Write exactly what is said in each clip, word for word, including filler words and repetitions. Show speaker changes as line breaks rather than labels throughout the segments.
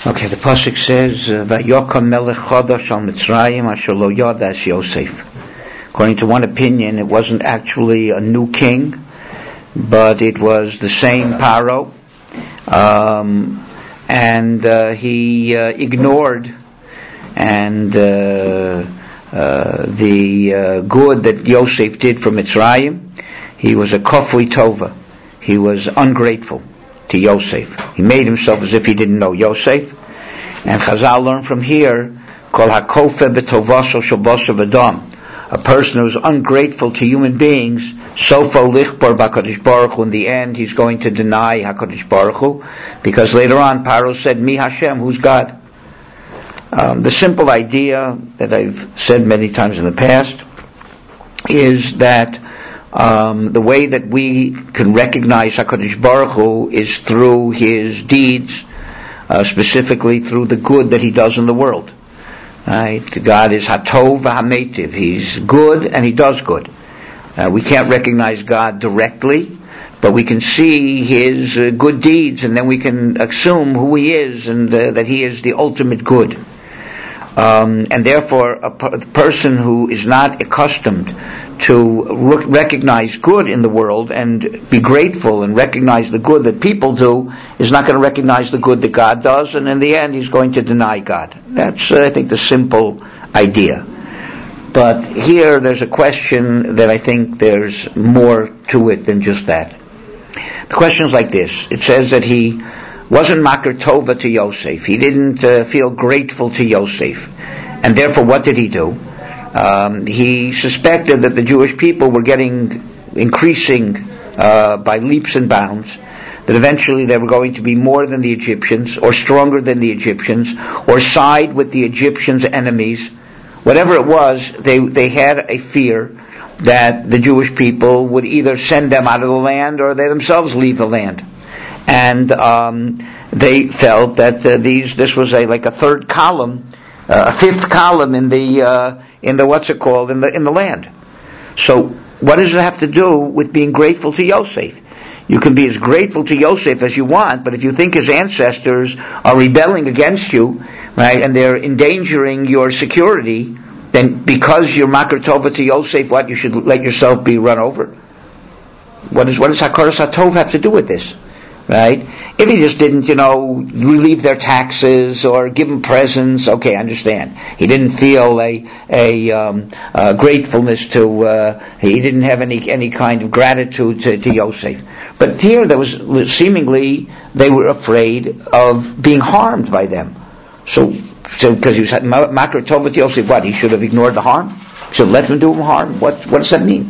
Okay, the pasuk says, "Vayokam melech chadash al Mitzrayim asher lo yadas Yosef." According to one opinion, it wasn't actually a new king, but it was the same Paro, um, and uh, he uh, ignored and uh, uh, the uh, good that Yosef did for Mitzrayim. He was a kofui tova. He was ungrateful to Yosef. He made himself as if he didn't know Yosef. And Chazal learned from here, Kol hakofe b'tovaso shalbasa v'dam. A person who's ungrateful to human beings, sofo lichbar b'HaKadosh Baruch Hu, in the end he's going to deny HaKadosh Baruch Hu, because later on Paro said, Mi Hashem, who's God? Um, the simple idea that I've said many times in the past is that Um, the way that we can recognize HaKadosh Baruch Hu is through His deeds, uh, specifically through the good that He does in the world. Right? God is Hatov v'Hametiv. He's good and He does good. Uh, we can't recognize God directly, but we can see His uh, good deeds, and then we can assume who He is and uh, that He is the ultimate good. Um, and therefore, a, per- a person who is not accustomed to re- recognize good in the world and be grateful and recognize the good that people do is not going to recognize the good that God does, and in the end he's going to deny God. That's, uh, I think, the simple idea. But here there's a question that I think there's more to it than just that. The question is like this. It says that he wasn't makar tova to Yosef. He didn't uh, feel grateful to Yosef. And therefore, what did he do? Um, he suspected that the Jewish people were getting increasing uh, by leaps and bounds, that eventually they were going to be more than the Egyptians, or stronger than the Egyptians, or side with the Egyptians' enemies. Whatever it was, they, they had a fear that the Jewish people would either send them out of the land or they themselves leave the land. And um, they felt that uh, these this was a like a third column, uh, a fifth column in the uh, in the what's it called in the in the land. So what does it have to do with being grateful to Yosef? You can be as grateful to Yosef as you want, but if you think his ancestors are rebelling against you, right, and they're endangering your security, then because you're makar tova to Yosef, what, you should let yourself be run over? What is what does hakaras hatov have to do with this? Right? If he just didn't, you know, relieve their taxes or give them presents, okay, I understand. He didn't feel a a, um, a gratefulness to. Uh, he didn't have any any kind of gratitude to, to Yosef. But here, there was seemingly they were afraid of being harmed by them. So, so because he was makar tova to Yosef, what? He should have ignored the harm. He should have let them do him harm. What what does that mean?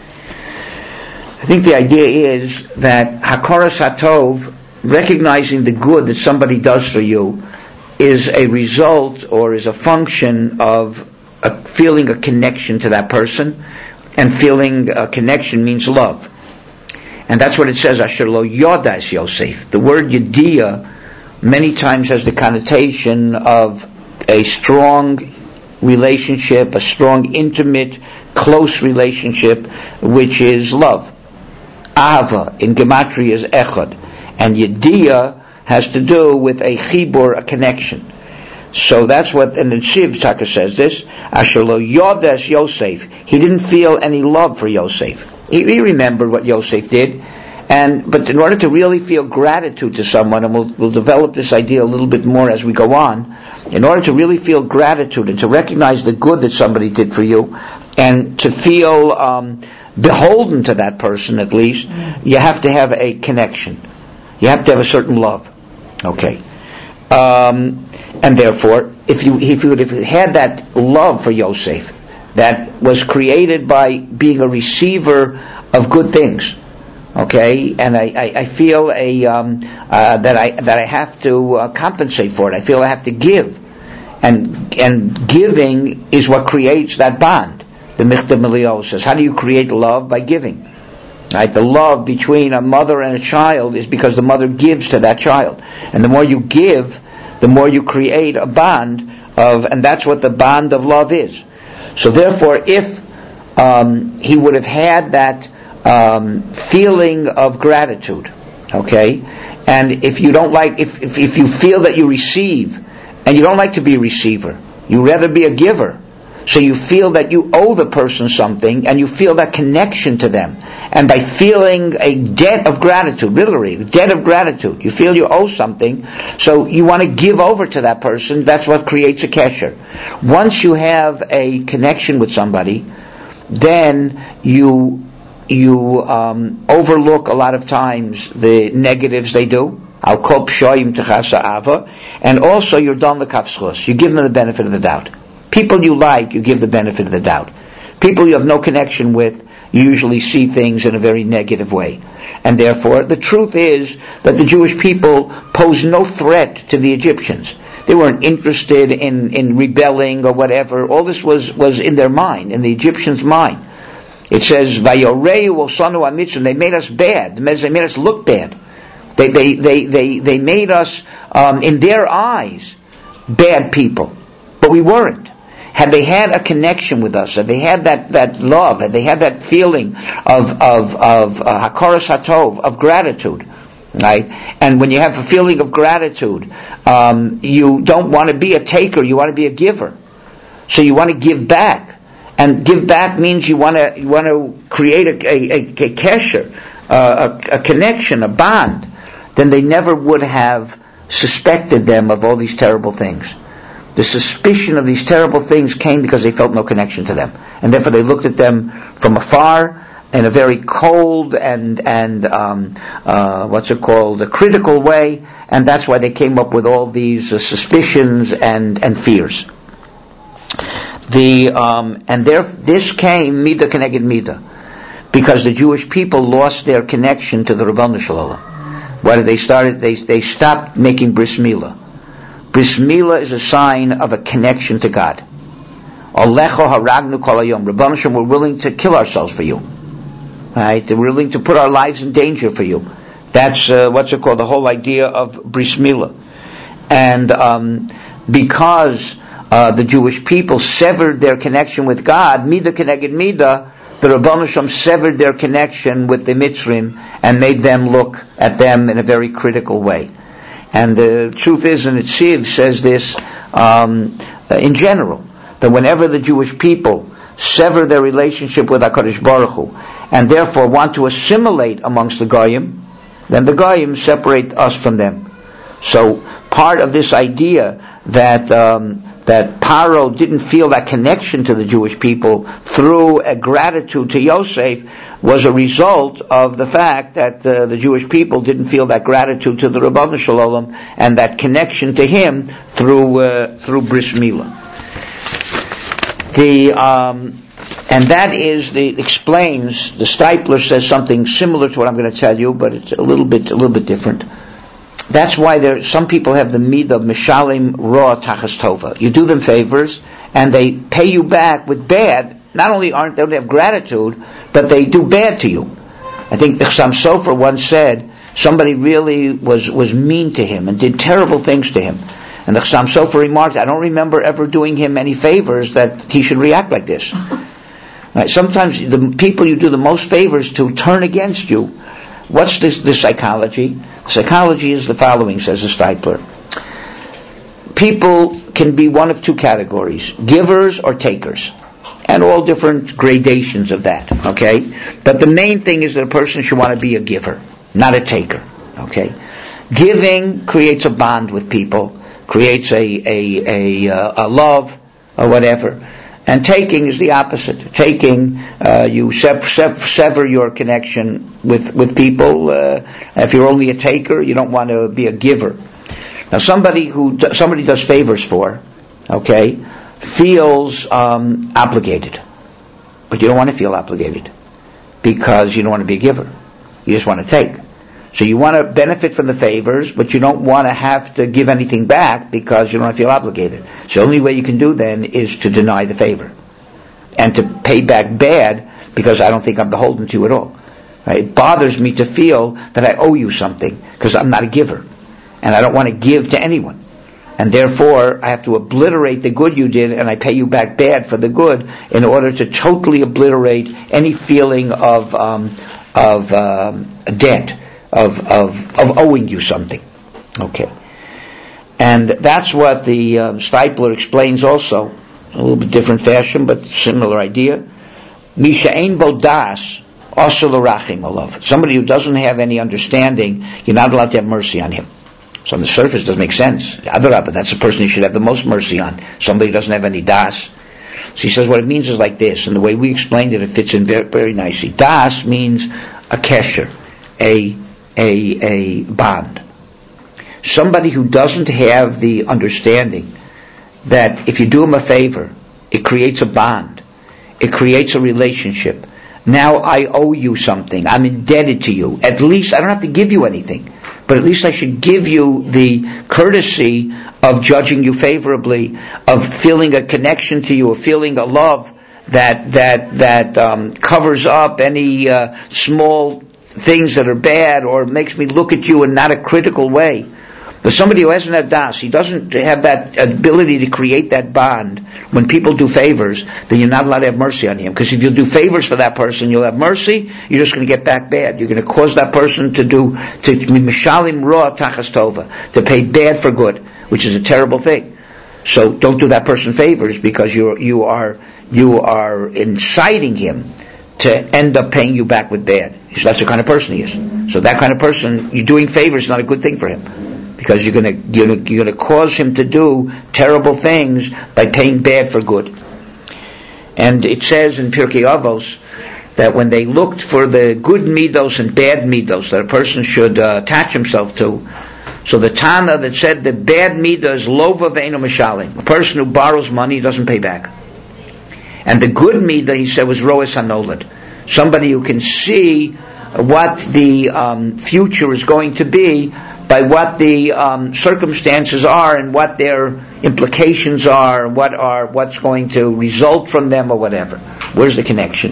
I think the idea is that hakaras hatov, recognizing the good that somebody does for you, is a result or is a function of a feeling a connection to that person, and feeling a connection means love. And that's what it says, asher lo yadas Yosef. The word yediyah many times has the connotation of a strong relationship, a strong, intimate, close relationship, which is love. Ahava in gematria is echad, and yediyah has to do with a chibur, a connection. So that's what, and then Shiv Taka says this, asher lo yodas Yosef. He didn't feel any love for Yosef. He, he remembered what Yosef did, and but in order to really feel gratitude to someone, and we'll, we'll develop this idea a little bit more as we go on, in order to really feel gratitude and to recognize the good that somebody did for you, and to feel um, beholden to that person, at least, you have to have a connection. You have to have a certain love. Okay. Um, and therefore, if you, if you, if you had that love for Yosef, that was created by being a receiver of good things, okay, and I, I, I feel a, um, uh, that I, that I have to uh, compensate for it. I feel I have to give. And, and giving is what creates that bond. The Michtav Miliyahu says, how do you create love? By giving. Right? The love between a mother and a child is because the mother gives to that child. And the more you give, the more you create a bond of, and that's what the bond of love is. So therefore, if um, he would have had that um, feeling of gratitude, okay, And if you don't like, if, if, if you feel that you receive, and you don't like to be a receiver, you rather be a giver. So you feel that you owe the person something, and you feel that connection to them. And by feeling a debt of gratitude, literally, a debt of gratitude, you feel you owe something, so you want to give over to that person. That's what creates a kesher. Once you have a connection with somebody, then you you um, overlook a lot of times the negatives they do. Al kol pshoim techasa ava, and also you're done the kafschus. You give them the benefit of the doubt. People you like, you give the benefit of the doubt. People you have no connection with, you usually see things in a very negative way. And therefore, the truth is that the Jewish people posed no threat to the Egyptians. They weren't interested in, in rebelling or whatever. All this was, was in their mind, in the Egyptians' mind. It says, Vayoreu osanu amitzvah. They made us bad. They made us look bad. They, they, they, they, they made us, um, in their eyes, bad people. But we weren't. Had they had a connection with us, had they had that, that love, had they had that feeling of, of, of, uh, hakaras hatov, of gratitude, right? And when you have a feeling of gratitude, um, you don't want to be a taker, you want to be a giver. So you want to give back. And give back means you want to, you want to create a, a, a, a kesher, uh, a, a connection, a bond. Then they never would have suspected them of all these terrible things. The suspicion of these terrible things came because they felt no connection to them. And therefore they looked at them from afar in a very cold and, and um, uh, what's it called, a critical way. And that's why they came up with all these uh, suspicions and, and fears. The um, and there, this came midah keneged midah, because the Jewish people lost their connection to the Ribono Shel Olam. Why did they start? They they stopped making bris milah. Bris milah is a sign of a connection to God. Alecho haragnu kol hayom. Ribono Shel Olam, we're willing to kill ourselves for you. Right? They're willing to put our lives in danger for you. That's uh, what's it called? The whole idea of bris milah. And um, because Uh, the Jewish people severed their connection with God, midah keneged midah, the Ribono Shel Olam severed their connection with the Mitzrim and made them look at them in a very critical way. And the truth is, and Netziv says this um, in general, that whenever the Jewish people sever their relationship with HaKadosh Baruch Hu and therefore want to assimilate amongst the Goyim, then the Goyim separate us from them. So part of this idea that um, that Paro didn't feel that connection to the Jewish people through a gratitude to Yosef was a result of the fact that uh, the Jewish people didn't feel that gratitude to the Ribono Shel Olam and that connection to him through uh, through bris milah. The um, and that is the explains the Steipler says something similar to what I'm going to tell you, but it's a little bit a little bit different. That's why there some people have the midah of mishalim ra tachas tova. You do them favors, and they pay you back with bad. Not only aren't they don't have gratitude, but they do bad to you. I think the Chassam Sofer once said somebody really was was mean to him and did terrible things to him. And the Chassam Sofer remarked, "I don't remember ever doing him any favors that he should react like this." Right? Sometimes the people you do the most favors to turn against you. What's this, this psychology? Psychology is the following, says the Steipler. People can be one of two categories, givers or takers, and all different gradations of that, okay? But the main thing is that a person should want to be a giver, not a taker, okay? Giving creates a bond with people, creates a, a, a, a love, or whatever. And taking is the opposite. Taking, uh, you sev- sev- sever your connection with, with people. Uh, if you're only a taker, you don't want to be a giver. Now somebody who, do, somebody does favors for, okay, feels, um, obligated. But you don't want to feel obligated. Because you don't want to be a giver. You just want to take. So you want to benefit from the favors, but you don't want to have to give anything back because you don't want to feel obligated. So the only way you can do then is to deny the favor. And to pay back bad because I don't think I'm beholden to you at all. Right? It bothers me to feel that I owe you something because I'm not a giver. And I don't want to give to anyone. And therefore, I have to obliterate the good you did and I pay you back bad for the good in order to totally obliterate any feeling of, um, of um, debt of, of, of owing you something. Okay. And that's what the um, Steipler explains also, a little bit different fashion, but similar idea. Misha ein bo das, asur l'rachim olav. Somebody who doesn't have any understanding, you're not allowed to have mercy on him. So on the surface it doesn't make sense. Adarabah, that's the person you should have the most mercy on. Somebody who doesn't have any das. So he says what it means is like this, and the way we explained it, it fits in very, very nicely. Das means a kesher, a, a, a bond. Somebody who doesn't have the understanding that if you do him a favor, it creates a bond. It creates a relationship. Now I owe you something. I'm indebted to you. At least I don't have to give you anything, but at least I should give you the courtesy of judging you favorably, of feeling a connection to you, of feeling a love that that that um, covers up any uh, small things that are bad, or makes me look at you in not a critical way. But somebody who hasn't had das, he doesn't have that ability to create that bond. When people do favors, then you're not allowed to have mercy on him. Because if you do favors for that person, you'll have mercy, you're just going to get back bad. You're going to cause that person to do, to mishalim ra tachas tova, to pay bad for good, which is a terrible thing. So don't do that person favors, because you you are you are inciting him to end up paying you back with bad. So that's the kind of person he is. So that kind of person, you're doing favors is not a good thing for him. Because you're going to you're, you're going to cause him to do terrible things by paying bad for good. And it says in Pirkei Avos that when they looked for the good midos and bad midos that a person should uh, attach himself to, so the Tana that said the bad midah is lova ve'eno mishalim, a person who borrows money doesn't pay back, and the good midah, he said, was roes hanolad, somebody who can see what the um, future is going to be by what the um, circumstances are and what their implications are, what are what's going to result from them or whatever. Where's the connection?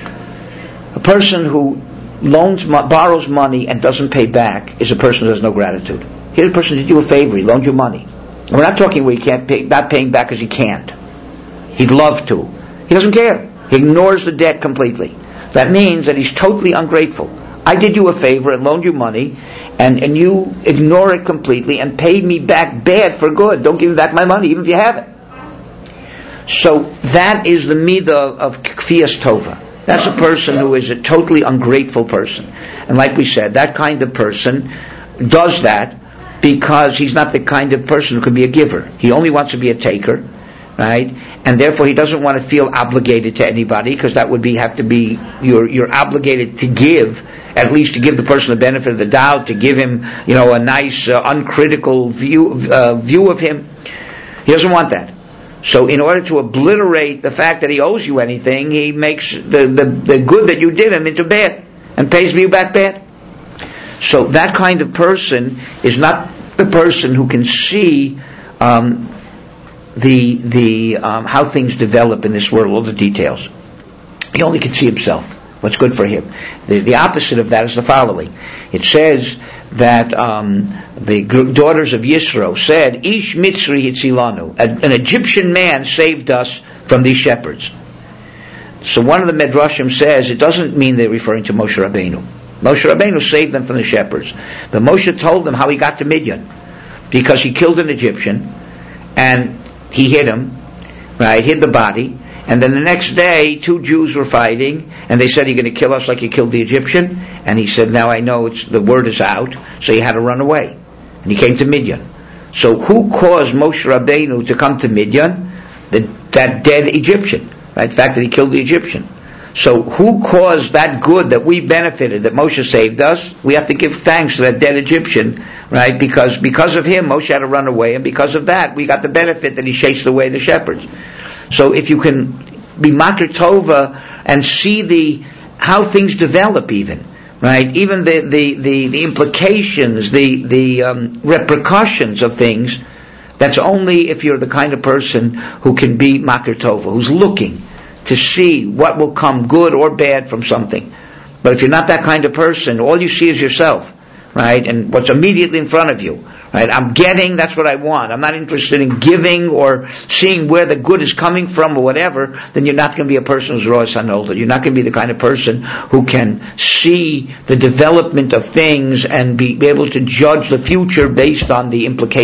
A person who loans, borrows money and doesn't pay back is a person who has no gratitude. Here's a person who did you a favor, he loaned you money. And we're not talking where he can't pay, not paying back because he can't. He'd love to. He doesn't care. He ignores the debt completely. That means that he's totally ungrateful. I did you a favor and loaned you money, and, and you ignore it completely and paid me back bad for good. Don't give me back my money, even if you have it. So that is the midah of kfiyas tova. That's a person who is a totally ungrateful person. And like we said, that kind of person does that because he's not the kind of person who can be a giver. He only wants to be a taker, right? And therefore he doesn't want to feel obligated to anybody, because that would be have to be you're you're obligated to give, at least to give the person the benefit of the doubt, to give him, you know, a nice uh, uncritical view uh, view of him. He doesn't want that. So in order to obliterate the fact that he owes you anything, he makes the the, the good that you did him into bad and pays you back bad. So that kind of person is not the person who can see um, the the um, how things develop in this world, all the details. He only can see himself, what's good for him. The, the opposite of that is the following. It says that um, the daughters of Yisro said, Ish Mitzri Hitzilanu, an Egyptian man saved us from these shepherds. So one of the Medrashim says it doesn't mean they're referring to Moshe Rabbeinu. Moshe Rabbeinu saved them from the shepherds. But Moshe told them how he got to Midian, because he killed an Egyptian and he hid him, right, hid the body, and then the next day two Jews were fighting, and they said, "You're going to kill us like you killed the Egyptian?" And he said, "Now I know it's the word is out," so he had to run away. And he came to Midian. So who caused Moshe Rabbeinu to come to Midian? The, that dead Egyptian, right? The fact that he killed the Egyptian. So who caused that good that we benefited, that Moshe saved us? We have to give thanks to that dead Egyptian, right? Because because of him, Moshe had to run away, and because of that, we got the benefit that he chased away the shepherds. So if you can be makir tova and see the how things develop, even right, even the the the, the implications, the the um, repercussions of things, that's only if you're the kind of person who can be makir tova, who's looking to see what will come good or bad from something. But if you're not that kind of person, all you see is yourself. right? And what's immediately in front of you, right? I'm getting, that's what I want. I'm not interested in giving or seeing where the good is coming from or whatever. Then you're not going to be a person who's Rosh Hanolda. You're not going to be the kind of person who can see the development of things and be, be able to judge the future based on the implications